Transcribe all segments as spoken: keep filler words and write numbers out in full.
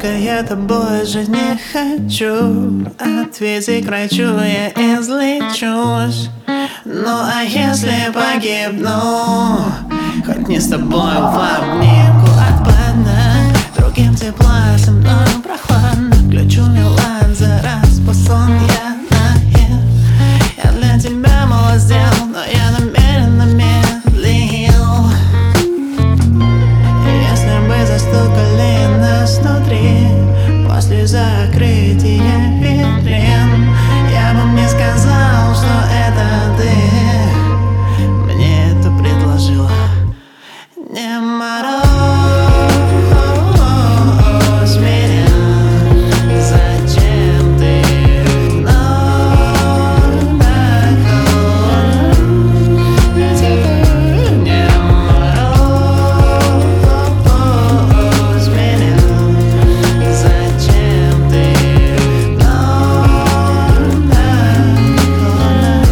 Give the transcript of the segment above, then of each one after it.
Только я тобой жить не хочу. Отвези к врачу, я излечусь. Ну а если погибну, хоть не с тобой в обнимку, отпадно. Другим тепла, со мной прохладно. Включу меладзе, распусон я наел. Я для тебя мало сделал, но я намеренно медлил. Если бы застукали нас внутри после закрытия витрин, я бы не сказал, что это ты мне это предложила. Не мороз меня, зачем ты вновь такой? Не мороз меня, зачем ты вновь такой?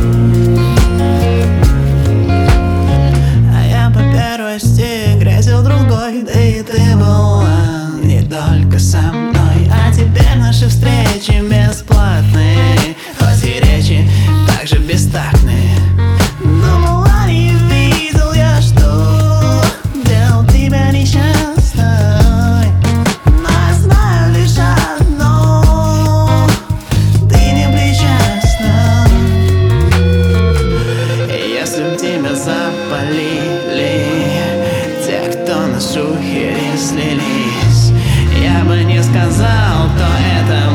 А я по первости грезил другой, да и ты была не только со мной. А теперь наши встречи бесплатные, хоть и речи также бестактные. Думала, не видел я, что делал тебя несчастной. Но я знаю лишь одно: ты не причастна. Если б тебя запалили те, кто на шухере слились, я бы не сказал, кто это